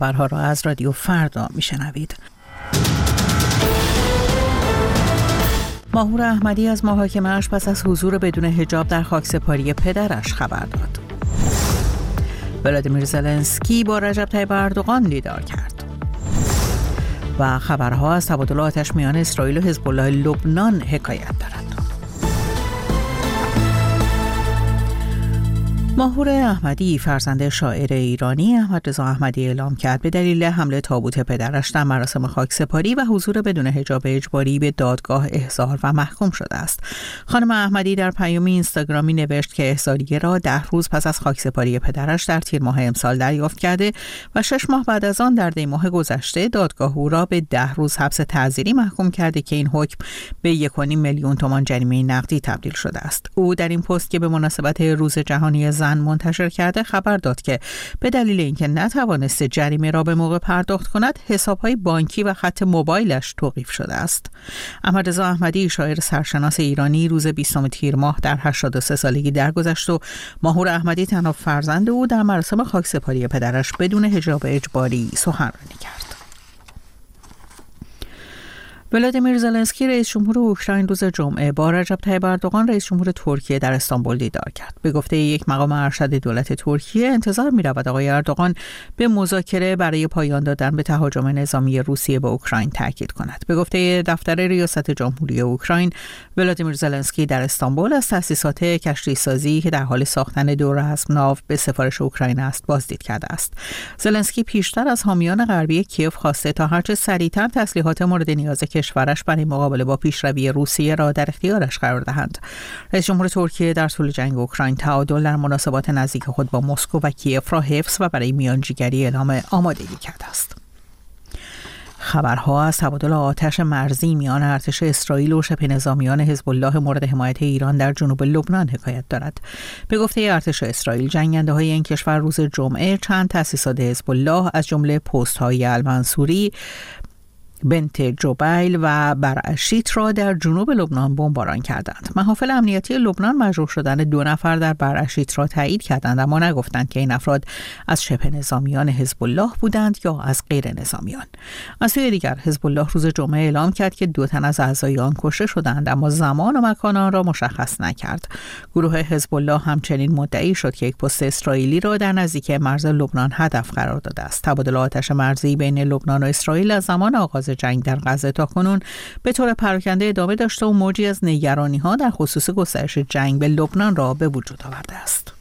خبرها را از رادیو فردا میشنوید. ماهور احمدی از محاکمه‌اش پس از حضور بدون حجاب در خاکسپاری پدرش خبر داد. ولادیمیر زلنسکی با رجب طیب اردوغان دیدار کرد. و خبرها از تبادل آتش میان اسرائیل و حزب الله لبنان حکایت دارد. ماهور احمدی فرزند شاعر ایرانی احمد رضا احمدی اعلام کرد به دلیل حمله تابوت پدرش در مراسم خاکسپاری و حضور بدون حجاب اجباری به دادگاه احضار و محکوم شده است. خانم احمدی در پیامی اینستاگرامی نوشت که احضاریه را 10 روز پس از خاکسپاری پدرش در تیر ماه امسال دریافت کرده و 6 ماه بعد از آن در دی ماه گذشته دادگاه او را به 10 روز حبس تعزیری محکوم کرده که این حکم به 1.5 میلیون تومان جریمه نقدی تبدیل شده است. او در این پست که به مناسبت روز جهانی زن منتشر کرده خبر داد که به دلیل اینکه نتوانسته جریمه را به موقع پرداخت کند حساب‌های بانکی و خط موبایلش توقیف شده است. احمد رضا احمدی شاعر سرشناس ایرانی روز 20 تیر ماه در 83 سالگی درگذشت و ماهور احمدی تنها فرزند او در مراسم خاکسپاری پدرش بدون حجاب اجباری سخنرانی کرد. ولادیمیر زلنسکی رئیس جمهور اوکراین روز جمعه با رجب طیب اردوغان رئیس جمهور ترکیه در استانبول دیدار کرد. به گفته یک مقام ارشد دولت ترکیه انتظار می‌رود آقای اردوغان به مذاکره برای پایان دادن به تهاجم نظامی روسیه به اوکراین تاکید کند. به گفته دفتر ریاست جمهوری اوکراین، ولادیمیر زلنسکی در استانبول از تأسیسات کشتی‌سازی که در حال ساختن 2 رسم ناو به سفارش اوکراین است بازدید کرده است. زلنسکی پیشتر از حامیان غربی کیف خواسته تا هرچه سریعتر تسلیحات مورد نیاز کشورش برای مقابله با پیشروی روسیه را در اختیارش قرار دهند. رئیس جمهور ترکیه در طول جنگ اوکراین تعادل در مناسبات نزدیک خود با مسکو و کیف را حفظ و برای میانجیگری اعلام آمادگی کرده است. خبرها از تبادل آتش مرزی میان ارتش اسرائیل و شبه نظامیان حزب الله مورد حمایت ایران در جنوب لبنان حکایت دارد. به گفته ارتش اسرائیل، جنگنده‌های این کشور روز جمعه چند تأسیسات حزب الله از جمله پست‌های المنصوری، بنت جبیل و برعشیت را در جنوب لبنان بمباران کردند. محافل امنیتی لبنان مجروح شدن 2 نفر در برعشیت را تایید کردند، اما نگفتند که این افراد از شبه نظامیان حزب الله بودند یا از غیر نظامیان. از سوی دیگر حزب الله روز جمعه اعلام کرد که 2 تن از اعضای آن کشته شدند، اما زمان و مکان آن را مشخص نکرد. گروه حزب الله همچنین مدعی شد که یک پست اسرائیلی را در نزدیکی مرز لبنان هدف قرار داده است. تبادل آتش مرزی بین لبنان و اسرائیل از زمان آغاز جنگ در غزه تا کنون به طور پراکنده ادامه داشته و موجی از نگرانی‌ها در خصوص گسترش جنگ به لبنان را به وجود آورده است.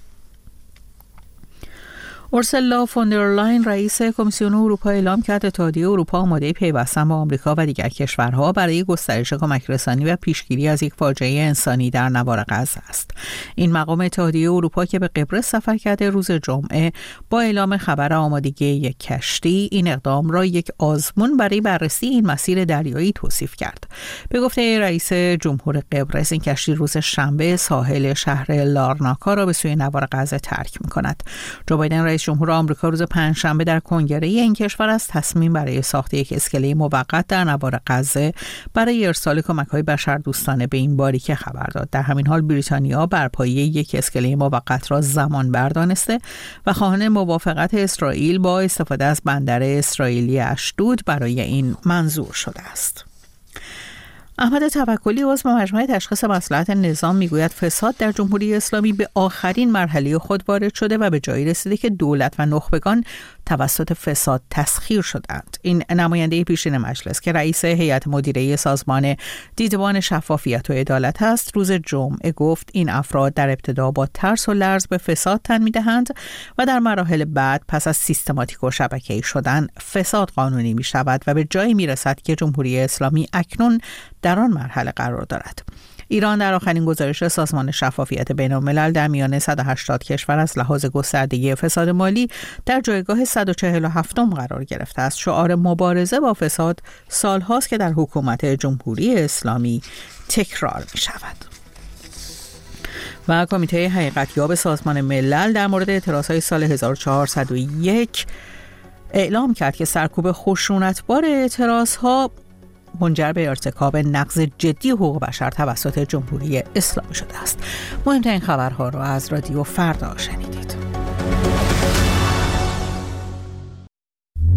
اورسولا فون در لاین رئیس کمیسیون اروپا اعلام کرد اتحادیه اروپا آماده پیوستن با آمریکا و دیگر کشورها برای گسترش کمک‌رسانی و پیشگیری از یک فاجعه انسانی در نوار غزه است. این مقام اتحادیه اروپا که به قبرس سفر کرده روز جمعه با اعلام خبر آمادگی یک کشتی این اقدام را یک آزمون برای بررسی این مسیر دریایی توصیف کرد. به گفته رئیس جمهور قبرس، این کشتی روز شنبه ساحل شهر لارناکا را به سوی نوار غزه ترک می‌کند. جو بایدن رئیس جمهور آمریکا روز پنجشنبه در کنگره این کشور از تصمیم برای ساخت یک اسکله موقت در نوار غزه برای ارسال کمک‌های بشردوستانه به این باریکه خبر داد. در همین حال بریتانیا برپایی یک اسکله موقت را زمان بردانسته و خواهان موافقت اسرائیل با استفاده از بندر اسرائیلی اشدود برای این منظور شده است. احمد توکلی عضو مجمع تشخیص مصلحت نظام میگوید فساد در جمهوری اسلامی به آخرین مرحله خود وارد شده و به جایی رسیده که دولت و نخبگان توسط فساد تسخیر شدند. این نماینده پیشین مجلس که رئیس هیئت مدیره سازمان دیدبان شفافیت و عدالت است، روز جمعه گفت این افراد در ابتدا با ترس و لرز به فساد تن میدهند و در مراحل بعد پس از سیستماتیک و شبکه‌ای شدن فساد قانونی می شود و به جایی می رسد که جمهوری اسلامی اکنون در آن مرحله قرار دارد. ایران در آخرین گزارش سازمان شفافیت بین‌الملل در میان 180 کشور از لحاظ گستردگی فساد مالی در جایگاه 147م قرار گرفته است. شعار مبارزه با فساد سالهاست که در حکومت جمهوری اسلامی تکرار می شود. و کمیته حقیقتیاب سازمان ملل در مورد اعتراضهای سال 1401 اعلام کرد که سرکوب خشونتبار اعتراضها منجر به ارتکاب نقض جدی حقوق بشر توسط جمهوری اسلامی شده است. مهمترین خبرها را از رادیو فردا شنیدید.